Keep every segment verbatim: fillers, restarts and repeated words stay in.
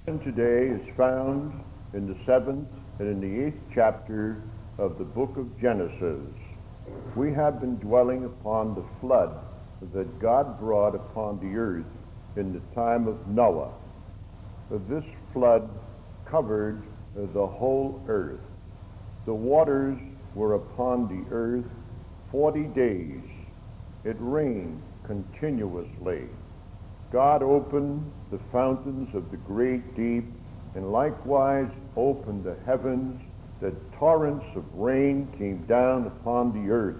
And today is found in the seventh and in the eighth chapter of the book of Genesis. We have been dwelling upon the flood that God brought upon the earth in the time of Noah. This flood covered the whole earth. The waters were upon the earth forty days. It rained continuously. God opened the fountains of the great deep, and likewise opened the heavens, that torrents of rain came down upon the earth.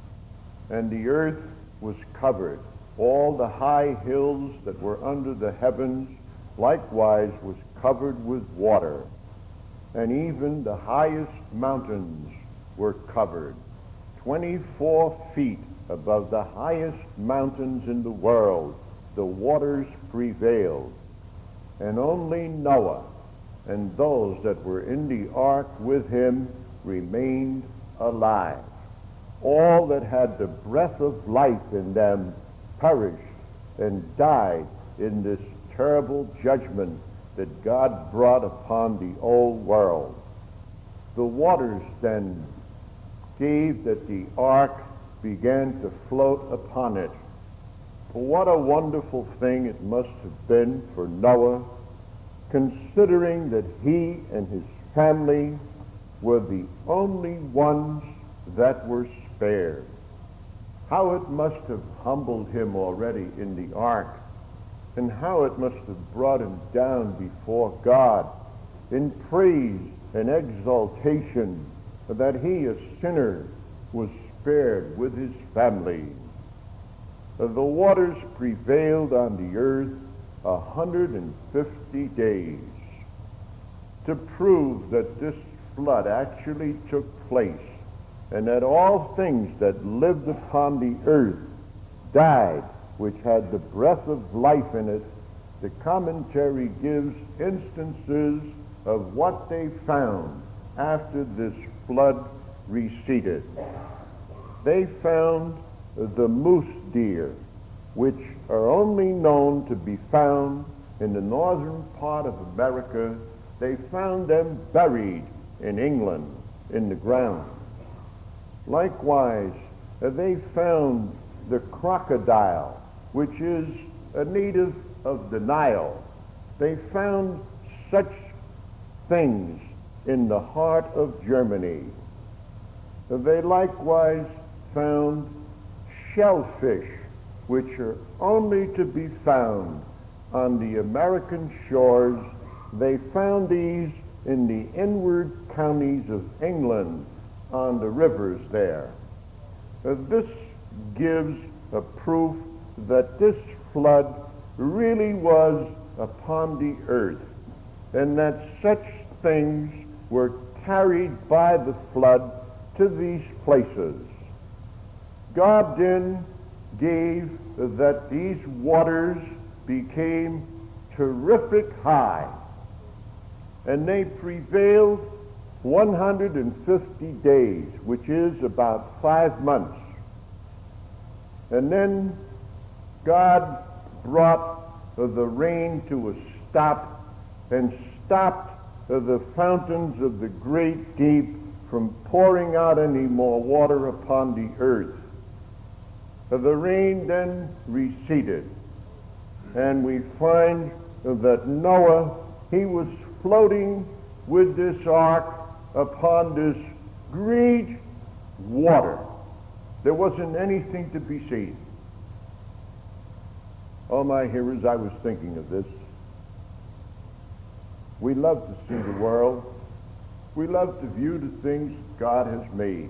And the earth was covered. All the high hills that were under the heavens likewise was covered with water. And even the highest mountains were covered. Twenty-four feet above the highest mountains in the world, the waters prevailed, and only Noah and those that were in the ark with him remained alive. All that had the breath of life in them perished and died in this terrible judgment that God brought upon the old world. The waters then gave that the ark began to float upon it. What a wonderful thing it must have been for Noah, considering that he and his family were the only ones that were spared. How it must have humbled him already in the ark, and how it must have brought him down before God in praise and exaltation that he, a sinner, was spared with his family. The waters prevailed on the earth a hundred and fifty days. To prove that this flood actually took place, and that all things that lived upon the earth died, which had the breath of life in it, the commentary gives instances of what they found after this flood receded. They found the moose deer, which are only known to be found in the northern part of America. They found them buried in England in the ground. Likewise, uh, they found the crocodile, which is a native of the Nile. They found such things in the heart of Germany. Uh, they likewise found shellfish, which are only to be found on the American shores. They found these in the inward counties of England on the rivers there. Uh, this gives a proof that this flood really was upon the earth, and that such things were carried by the flood to these places. God then gave that these waters became terrific high, and they prevailed one hundred fifty days, which is about five months. And then God brought the rain to a stop and stopped the fountains of the great deep from pouring out any more water upon the earth. The rain then receded, and we find that Noah, he was floating with this ark upon this great water. There wasn't anything to be seen. Oh, my hearers, I was thinking of this. We love to see the world. We love to view the things God has made.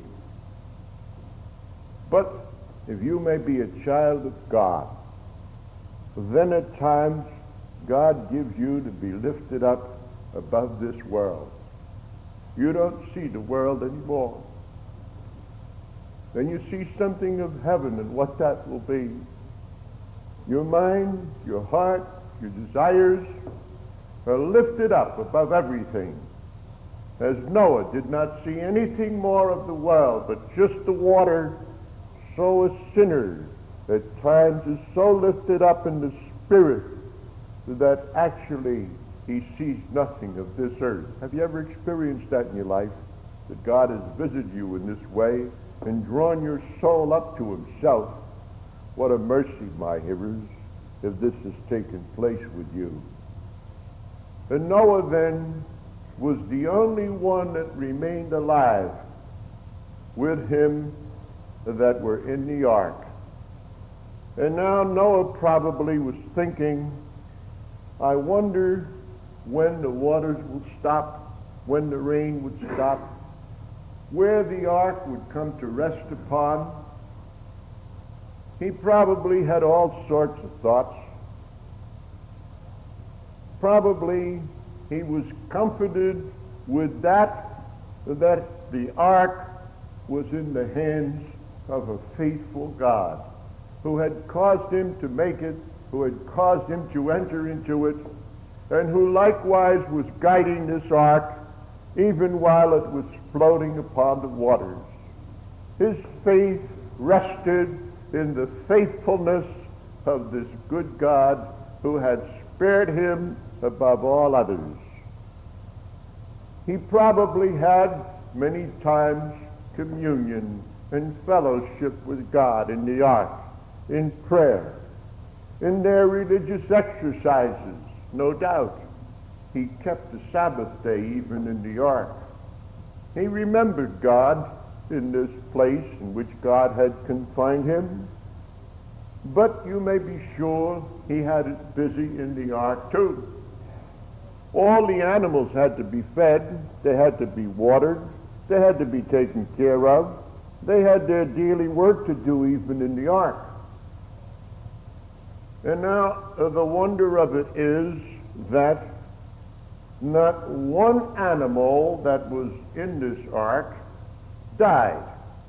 But if you may be a child of God, then at times God gives you to be lifted up above this world. You don't see the world anymore. Then you see something of heaven and what that will be. Your mind, your heart, your desires are lifted up above everything. As Noah did not see anything more of the world but just the water, so a sinner at times is so lifted up in the spirit that actually he sees nothing of this earth. Have you ever experienced that in your life? That God has visited you in this way and drawn your soul up to himself? What a mercy, my hearers, if this has taken place with you. And Noah then was the only one that remained alive with him that were in the ark. And now Noah probably was thinking, I wonder when the waters will stop, when the rain would stop, where the ark would come to rest upon. He probably had all sorts of thoughts. Probably he was comforted with that, that the ark was in the hands of a faithful God who had caused him to make it, who had caused him to enter into it, and who likewise was guiding this ark even while it was floating upon the waters. His faith rested in the faithfulness of this good God who had spared him above all others. He probably had many times communion and fellowship with God in the ark, in prayer, in their religious exercises, no doubt. He kept the Sabbath day even in the ark. He remembered God in this place in which God had confined him. But you may be sure he had it busy in the ark too. All the animals had to be fed, they had to be watered, they had to be taken care of, they had their daily work to do even in the ark. And now uh, the wonder of it is that not one animal that was in this ark died.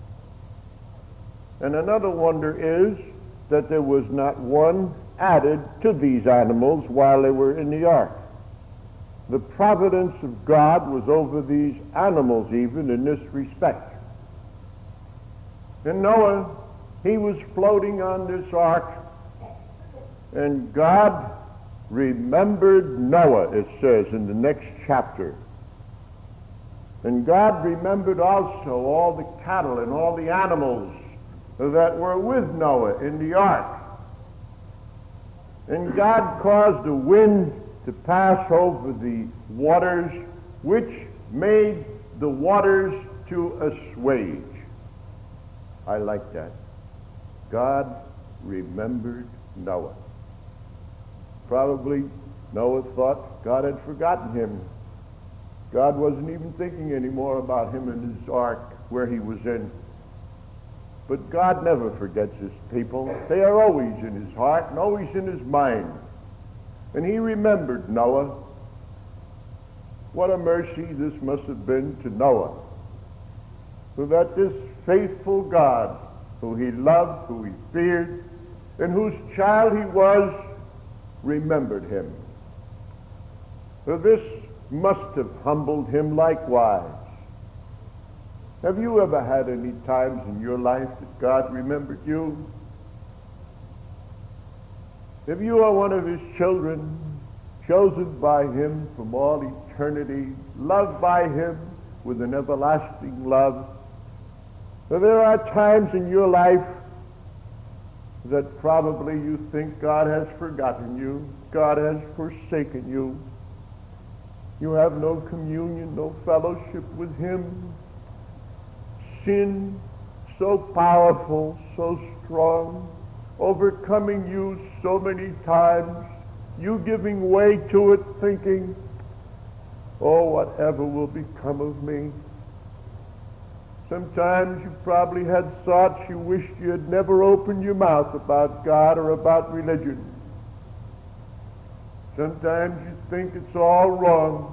And another wonder is that there was not one added to these animals while they were in the ark. The providence of God was over these animals even in this respect. And Noah, he was floating on this ark, and God remembered Noah, it says in the next chapter. And God remembered also all the cattle and all the animals that were with Noah in the ark. And God caused a wind to pass over the waters, which made the waters to assuage. I like that. God remembered Noah. Probably Noah thought God had forgotten him. God wasn't even thinking anymore about him and his ark where he was in. But God never forgets his people. They are always in his heart and always in his mind. And he remembered Noah. What a mercy this must have been to Noah, so that this faithful God, who he loved, who he feared, and whose child he was, remembered him. So this must have humbled him likewise. Have you ever had any times in your life that God remembered you? If you are one of his children, chosen by him from all eternity, loved by him with an everlasting love, there are times in your life that probably you think God has forgotten you, God has forsaken you. You have no communion, no fellowship with him. Sin, so powerful, so strong, overcoming you so many times, you giving way to it, thinking, oh, whatever will become of me. Sometimes you probably had thoughts you wished you had never opened your mouth about God or about religion. Sometimes you think it's all wrong.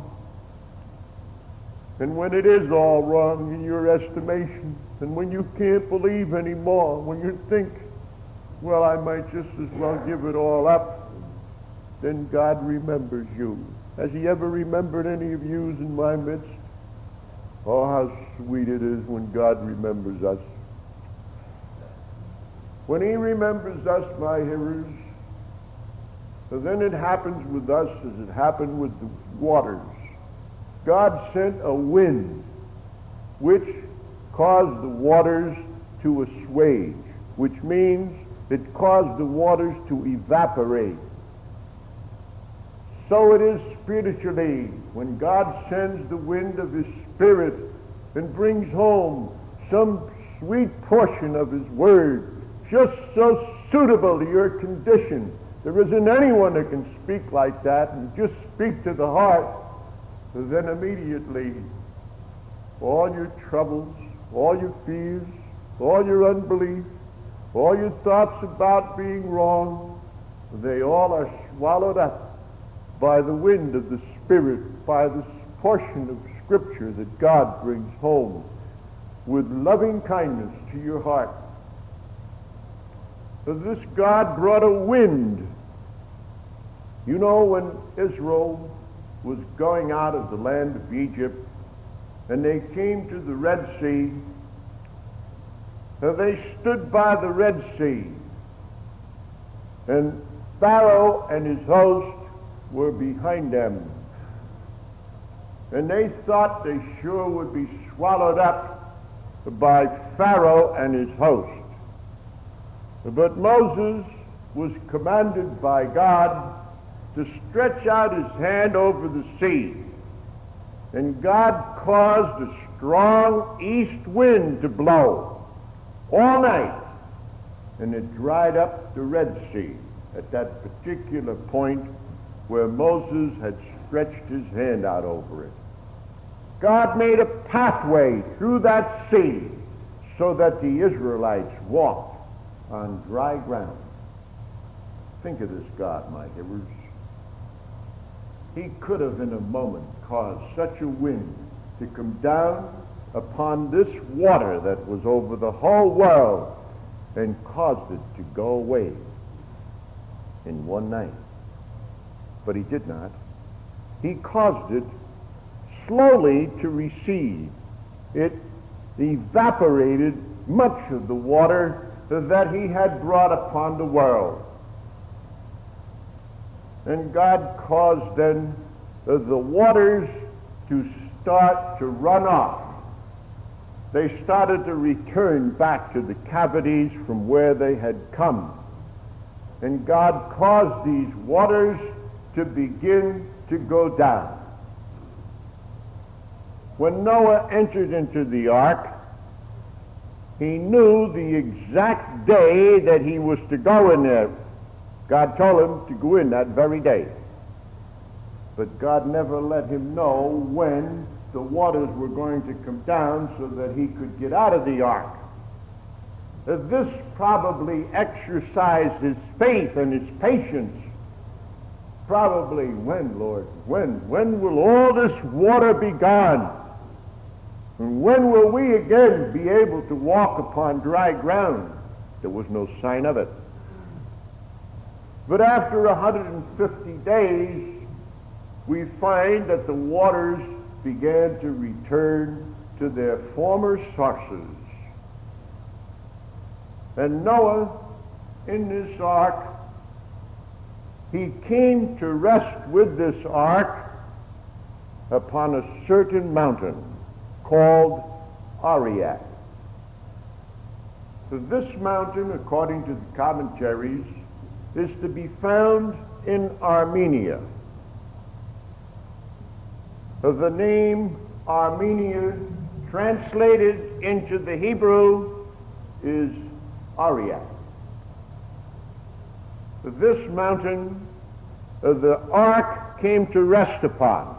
And when it is all wrong in your estimation, and when you can't believe anymore, when you think, well, I might just as well give it all up, then God remembers you. Has he ever remembered any of you in my midst? Oh, how sweet it is when God remembers us. When he remembers us, my hearers, So then it happens with us as it happened with the waters. God sent a wind which caused the waters to assuage, which means it caused the waters to evaporate. So it is spiritually when God sends the wind of his Spirit and brings home some sweet portion of his word, just so suitable to your condition. There isn't anyone that can speak like that and just speak to the heart. Then immediately all your troubles, all your fears, all your unbelief, all your thoughts about being wrong, they all are swallowed up by the wind of the Spirit, by this portion of Scripture that God brings home with loving kindness to your heart. So this God brought a wind. You know, when Israel was going out of the land of Egypt and they came to the Red Sea, so they stood by the Red Sea, and Pharaoh and his host were behind them. And they thought they sure would be swallowed up by Pharaoh and his host. But Moses was commanded by God to stretch out his hand over the sea. And God caused a strong east wind to blow all night. And it dried up the Red Sea at that particular point where Moses had stretched his hand out over it. God made a pathway through that sea so that the Israelites walked on dry ground. Think of this God, my hearers. He could have in a moment caused such a wind to come down upon this water that was over the whole world and caused it to go away in one night. But he did not. He caused it slowly to recede. It evaporated much of the water that he had brought upon the world. And God caused then the waters to start to run off. They started to return back to the cavities from where they had come. And God caused these waters to begin to go down. When Noah entered into the ark, he knew the exact day that he was to go in there. God told him to go in that very day. But God never let him know when the waters were going to come down so that he could get out of the ark. This probably exercised his faith and his patience. Probably, when, Lord? When? When will all this water be gone? And when will we again be able to walk upon dry ground? There was no sign of it. But after one hundred fifty days, we find that the waters began to return to their former sources. And Noah, in this ark, he came to rest with this ark upon a certain mountain called Ararat. So this mountain, according to the commentaries, is to be found in Armenia. The name Armenia, translated into the Hebrew, is Ararat. This mountain, uh, the ark came to rest upon.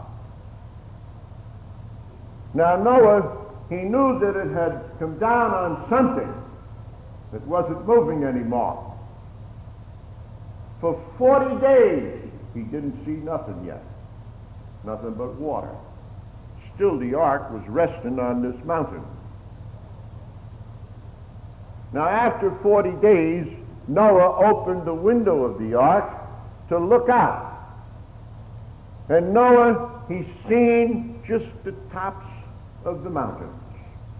Now Noah, he knew that it had come down on something that wasn't moving anymore. For forty days, he didn't see nothing yet. Nothing but water. Still the ark was resting on this mountain. Now after forty days, Noah opened the window of the ark to look out. And Noah, he seen just the tops of the mountains.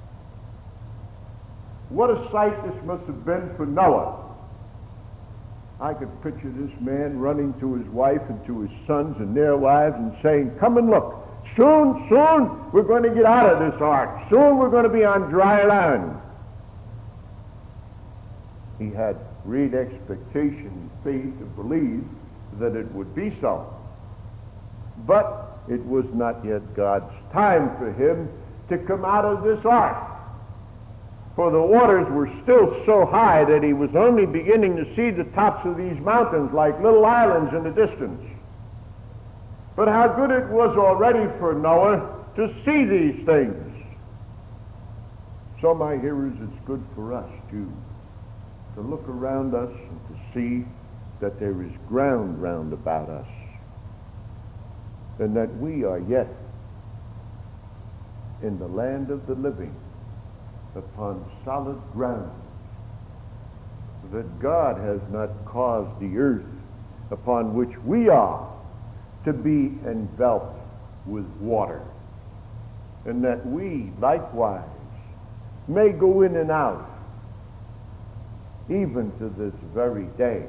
What a sight this must have been for Noah. I could picture this man running to his wife and to his sons and their wives and saying, come and look. Soon, soon, we're going to get out of this ark. Soon we're going to be on dry land. He had great expectation and faith to believe that it would be so. But it was not yet God's time for him to come out of this ark. For the waters were still so high that he was only beginning to see the tops of these mountains like little islands in the distance. But how good it was already for Noah to see these things. So, my hearers, it's good for us too, to look around us and to see that there is ground round about us, and that we are yet in the land of the living, upon solid ground, that God has not caused the earth upon which we are to be enveloped with water, and that we likewise may go in and out even to this very day.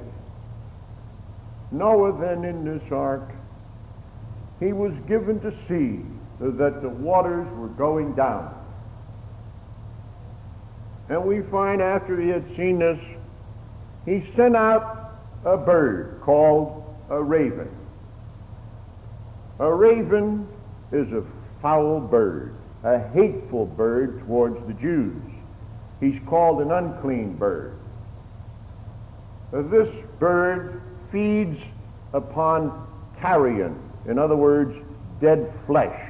Noah then in this ark, he was given to see that the waters were going down. And we find after he had seen this, he sent out a bird called a raven. A raven is a foul bird, a hateful bird towards the Jews. He's called an unclean bird. This bird feeds upon carrion, in other words, dead flesh.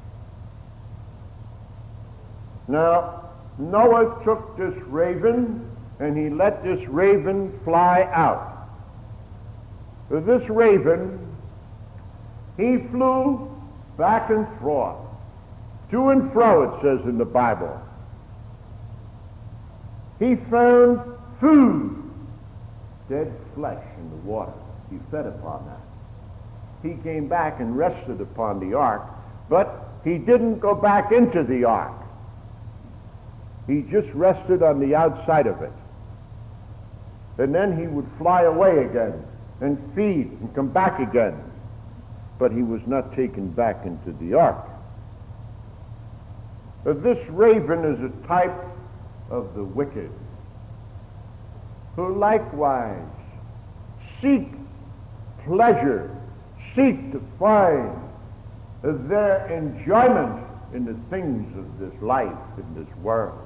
Now, Noah took this raven and he let this raven fly out. This raven, he flew back and forth, to and fro, it says in the Bible. He found food, dead flesh in the water. He fed upon that. He came back and rested upon the ark, but he didn't go back into the ark. He just rested on the outside of it. And then he would fly away again and feed and come back again. But he was not taken back into the ark. But this raven is a type of the wicked, who likewise seek pleasure, seek to find their enjoyment in the things of this life, in this world.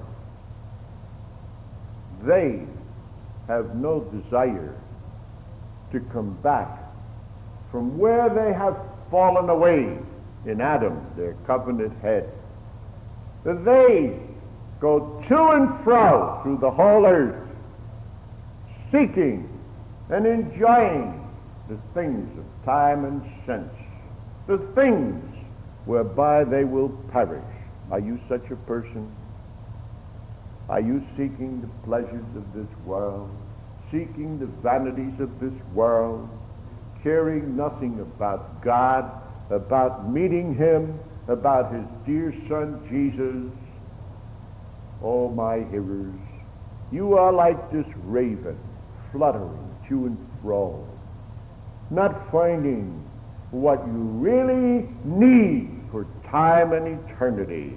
They have no desire to come back from where they have fallen away in Adam, their covenant head. They go to and fro through the whole earth, seeking and enjoying the things of time and sense, the things whereby they will perish. Are you such a person? Are you seeking the pleasures of this world, seeking the vanities of this world, caring nothing about God, about meeting him, about his dear son Jesus? Oh, my hearers, you are like this raven, fluttering to and fro, not finding what you really need for time and eternity.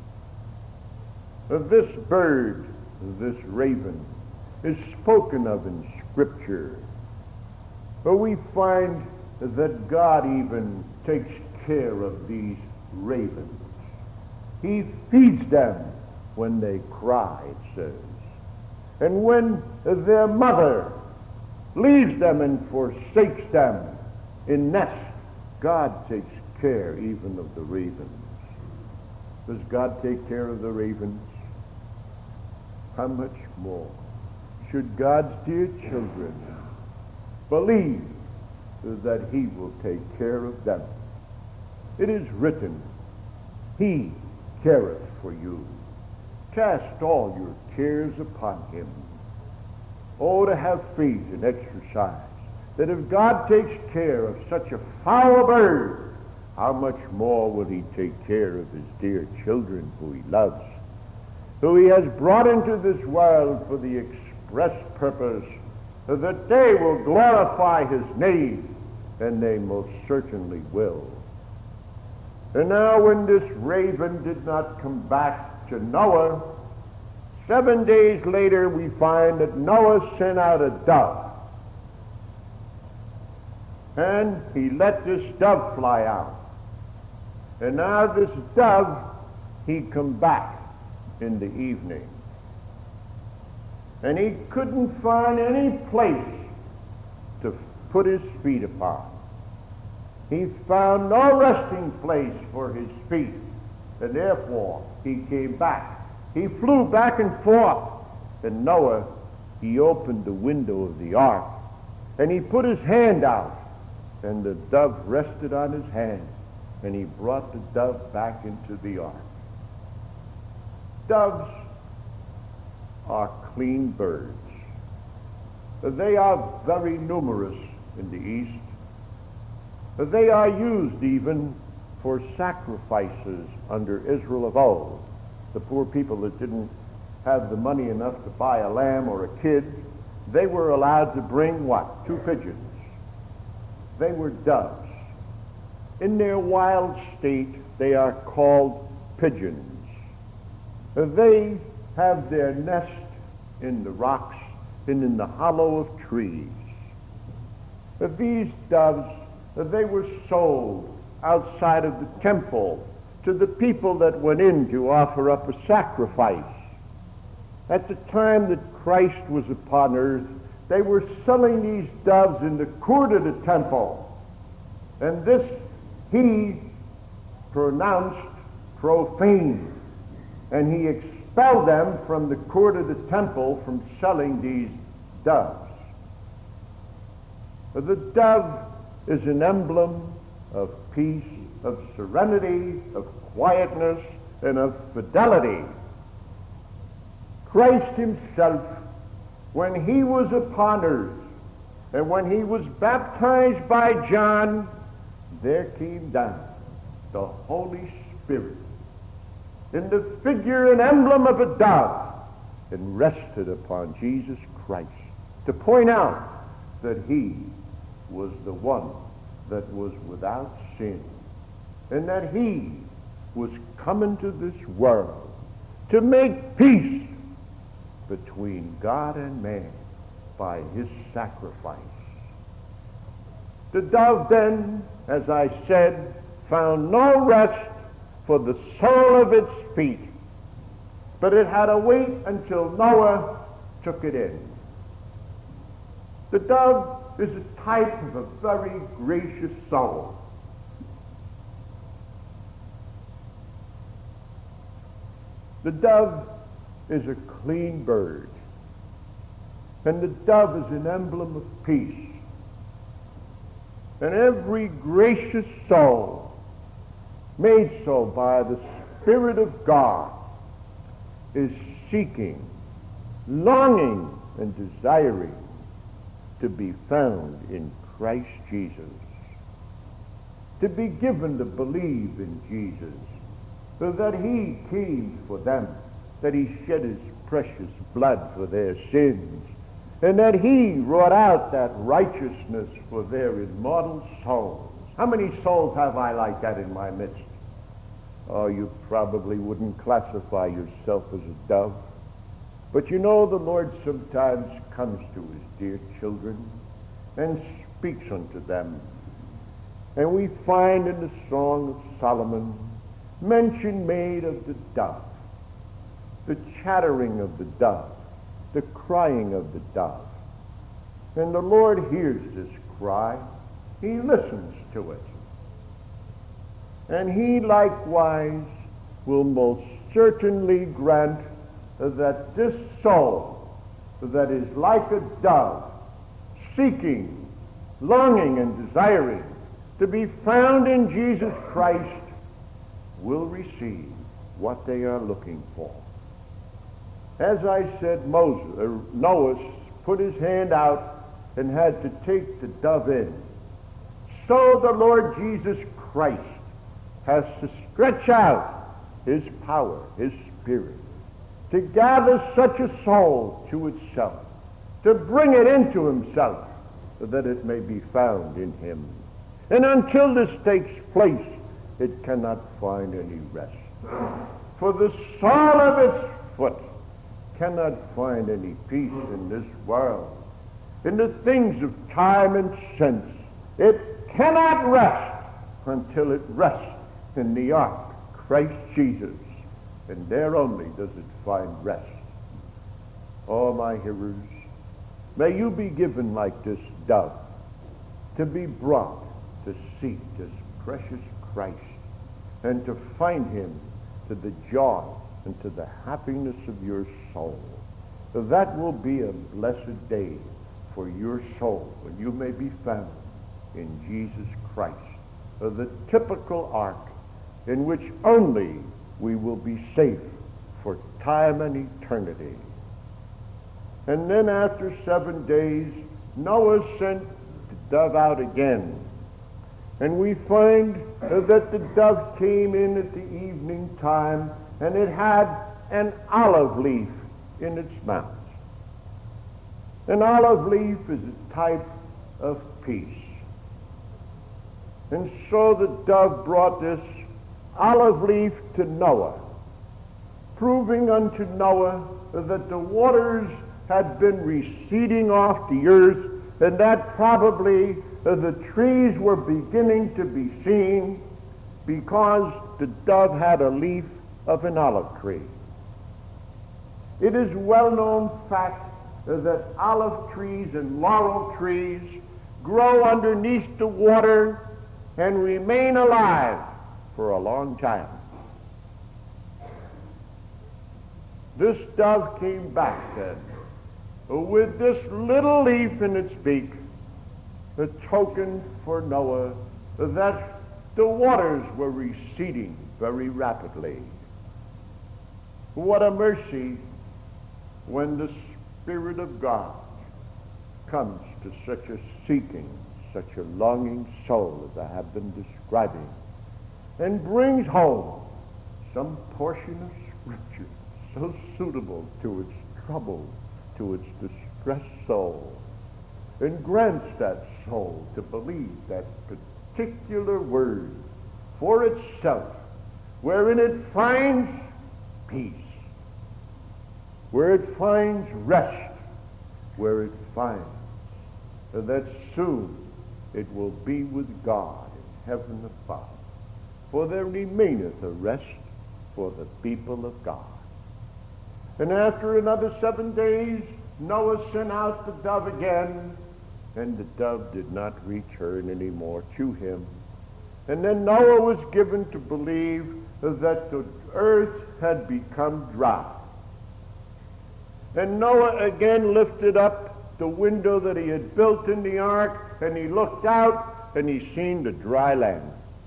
This bird, this raven, is spoken of in Scripture. But we find that God even takes care of these ravens. He feeds them when they cry, it says. And when their mother leaves them and forsakes them in nests, God takes care even of the ravens. Does God take care of the ravens? How much more should God's dear children believe that he will take care of them? It is written, he careth for you. Cast all your cares upon him. Oh, to have faith and exercise, that if God takes care of such a foul bird, how much more will he take care of his dear children who he loves, who he has brought into this world for the express purpose that they will glorify his name, and they most certainly will. And now when this raven did not come back to Noah, seven days later we find that Noah sent out a dove. And he let this dove fly out. And now this dove, he'd come back in the evening. And he couldn't find any place to put his feet upon. He found no resting place for his feet, and therefore he came back. He flew back and forth, and Noah, he opened the window of the ark, and he put his hand out, and the dove rested on his hand, and he brought the dove back into the ark. Doves are clean birds. They are very numerous in the East. They are used even for sacrifices under Israel of old. The poor people that didn't have the money enough to buy a lamb or a kid, they were allowed to bring what? Two pigeons. They were doves. In their wild state, they are called pigeons. They have their nest in the rocks and in the hollow of trees. These doves, they were sold outside of the temple to the people that went in to offer up a sacrifice. At the time that Christ was upon earth, they were selling these doves in the court of the temple. And this he pronounced profane. And he expelled them from the court of the temple from selling these doves. The dove is an emblem of peace, of serenity, of quietness, and of fidelity. Christ himself, when he was upon earth, and when he was baptized by John, there came down the Holy Spirit in the figure and emblem of a dove, and rested upon Jesus Christ to point out that he was the one that was without sin, and that he was coming to this world to make peace between God and man by his sacrifice. The dove then, as I said, found no rest for the sole of its feet, but it had to wait until Noah took it in. The dove is a type of a very gracious soul. The dove is a clean bird, and the dove is an emblem of peace. And every gracious soul made so by the Spirit of God is seeking, longing, and desiring to be found in Christ Jesus, to be given to believe in Jesus, so that he came for them, that he shed his precious blood for their sins, and that he wrought out that righteousness for their immortal souls. How many souls have I like that in my midst? Oh, you probably wouldn't classify yourself as a dove. But you know, the Lord sometimes comes to his dear children and speaks unto them. And we find in the Song of Solomon mention made of the dove, the chattering of the dove, the crying of the dove. And the Lord hears this cry. He listens to it. And he likewise will most certainly grant that this soul that is like a dove, seeking, longing, and desiring to be found in Jesus Christ, will receive what they are looking for. As I said, Moses, or Noah put his hand out and had to take the dove in. So the Lord Jesus Christ has to stretch out his power, his Spirit, to gather such a soul to itself, to bring it into himself, so that it may be found in him. And until this takes place, it cannot find any rest. For the sole of its foot cannot find any peace in this world. In the things of time and sense, it cannot rest until it rests in the ark, Christ Jesus. And there only does it find rest. Oh, my hearers, may you be given like this dove, to be brought to seek this precious Christ, and to find him to the joy and to the happiness of your soul. That will be a blessed day for your soul, when you may be found in Jesus Christ, the typical ark in which only we will be safe for time and eternity. And then after seven days, Noah sent the dove out again. And we find that the dove came in at the evening time, and it had an olive leaf in its mouth. An olive leaf is a type of peace. And so the dove brought this olive leaf to Noah, proving unto Noah that the waters had been receding off the earth, and that probably the trees were beginning to be seen, because the dove had a leaf of an olive tree. It is well-known fact that olive trees and laurel trees grow underneath the water and remain alive for a long time. This dove came back then with this little leaf in its beak, a token for Noah that the waters were receding very rapidly. What a mercy when the Spirit of God comes to such a seeking, such a longing soul as I have been describing, and brings home some portion of Scripture so suitable to its troubled, to its distressed soul, and grants that soul to believe that particular word for itself, wherein it finds peace, where it finds rest, where it finds that soon it will be with God in heaven above. For there remaineth a rest for the people of God. And after another seven days, Noah sent out the dove again, and the dove did not return any more to him. And then Noah was given to believe that the earth had become dry. And Noah again lifted up the window that he had built in the ark, and he looked out, and he seen the dry land.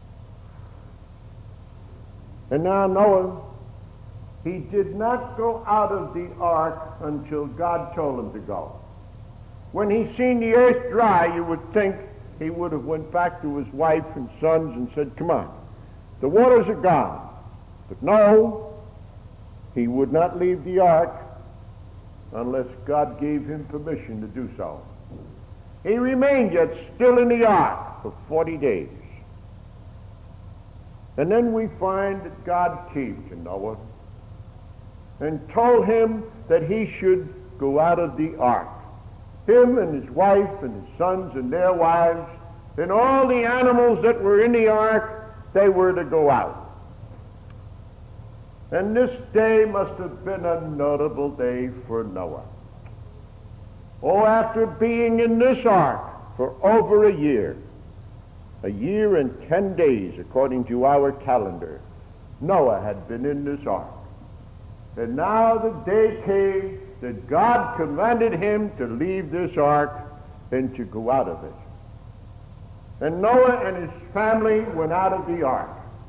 And now Noah, he did not go out of the ark until God told him to go. When he seen the earth dry, you would think he would have went back to his wife and sons and said, come on, the waters are gone. But no, he would not leave the ark unless God gave him permission to do so. He remained yet still in the ark for forty days. And then we find that God came to Noah and told him that he should go out of the ark. Him and his wife and his sons and their wives and all the animals that were in the ark, they were to go out. And this day must have been a notable day for Noah. Oh, after being in this ark for over a year, a year and ten days according to our calendar, Noah had been in this ark. And now the day came that God commanded him to leave this ark and to go out of it. And Noah and his family went out of the ark.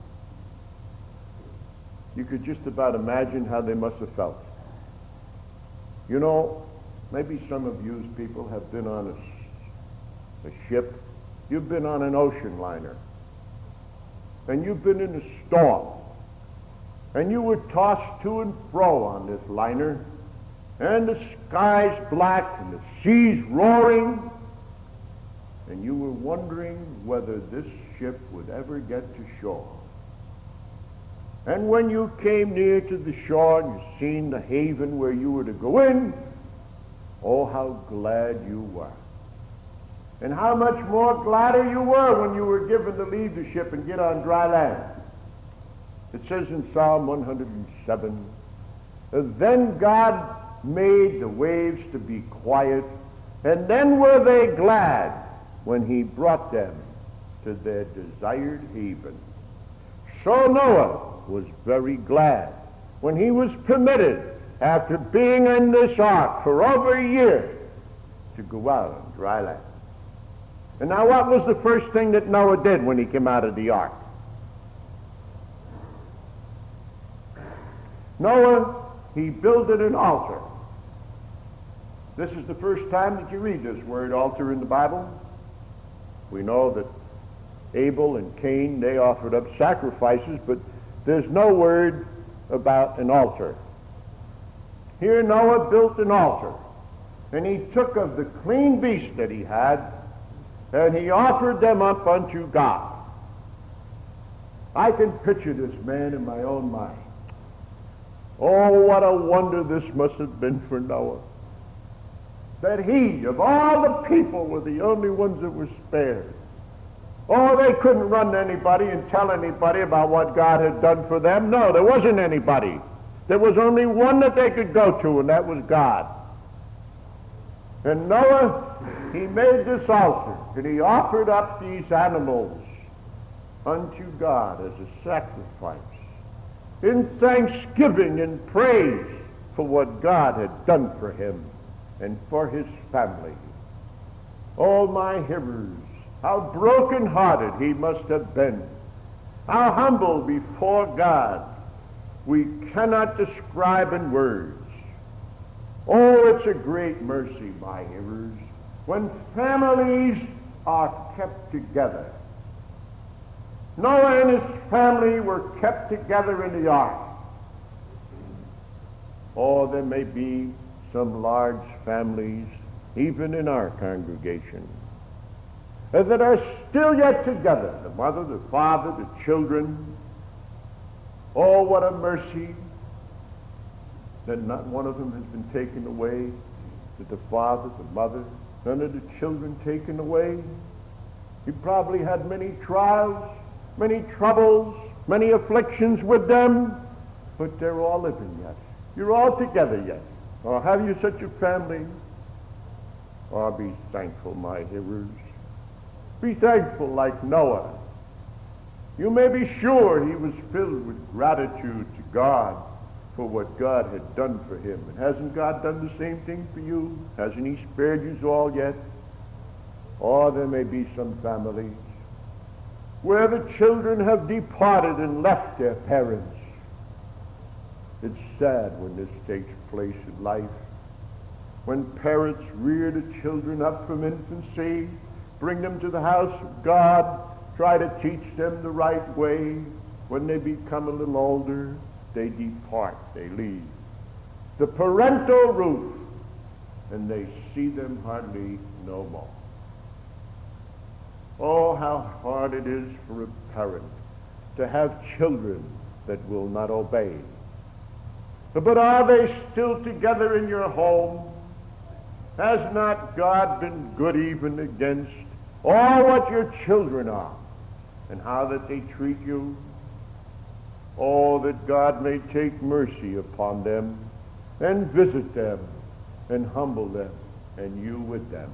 You could just about imagine how they must have felt. You know, maybe some of you people have been on a, a ship. You've been on an ocean liner. And you've been in a storm. And you were tossed to and fro on this liner. and the sky's black and the sea's roaring, and you were wondering whether this ship would ever get to shore. And when you came near to the shore and you seen the haven where you were to go in, oh, how glad you were. And how much more gladder you were when you were given to leave the ship and get on dry land. It says in Psalm one hundred seven, then God made the waves to be quiet, and then were they glad when he brought them to their desired haven. So Noah was very glad when he was permitted, after being in this ark for over a year, to go out on dry land. And now what was the first thing that Noah did when he came out of the ark? Noah, he builded an altar. This is the first time that you read this word altar in the Bible. We know that Abel and Cain, they offered up sacrifices, but there's no word about an altar. Here Noah built an altar, and he took of the clean beasts that he had, and he offered them up unto God. I can picture this man in my own mind. Oh, what a wonder this must have been for Noah, that he, of all the people, were the only ones that were spared. Oh, they couldn't run to anybody and tell anybody about what God had done for them. No, there wasn't anybody. There was only one that they could go to, and that was God. And Noah, he made this altar, and he offered up these animals unto God as a sacrifice, in thanksgiving and praise for what God had done for him and for his family. Oh, my hearers, how broken-hearted he must have been. How humble before God. We cannot describe in words. Oh, it's a great mercy, my hearers, when families are kept together. Noah and his family were kept together in the ark. Or there may be some large families, even in our congregation, that are still yet together, the mother, the father, the children. Oh, what a mercy that not one of them has been taken away, that the father, the mother, none of the children taken away. You probably had many trials, many troubles, many afflictions with them, but they're all living yet. You're all together yet. Oh, have you such a family? Oh, be thankful, my hearers. Be thankful like Noah. You may be sure he was filled with gratitude to God for what God had done for him. And hasn't God done the same thing for you? Hasn't he spared you all yet? Or there may be some families where the children have departed and left their parents. It's sad when this takes place in life, when parents rear the children up from infancy, bring them to the house of God, try to teach them the right way. When they become a little older, they depart, they leave the parental roof, and they see them hardly no more. Oh, how hard it is for a parent to have children that will not obey. But are they still together in your home? Has not God been good even against all what your children are and how that they treat you? Oh, that God may take mercy upon them and visit them and humble them, and you with them.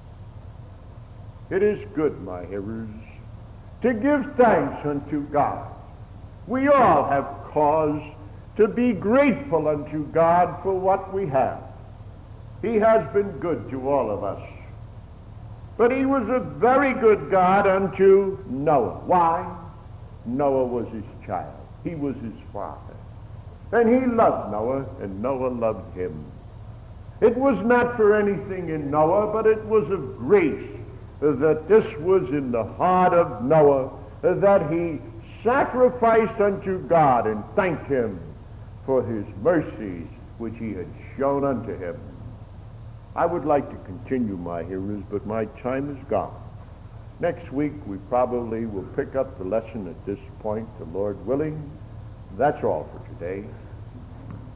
It is good, my hearers, to give thanks unto God. We all have cause to be grateful unto God for what we have. He has been good to all of us. But he was a very good God unto Noah. Why? Noah was his child. He was his father. And he loved Noah, and Noah loved him. It was not for anything in Noah, but it was of grace that this was in the heart of Noah, that he sacrificed unto God and thanked him for his mercies which he had shown unto him. I would like to continue, my hearers, but my time is gone. Next week we probably will pick up the lesson at this point, the Lord willing. That's all for today.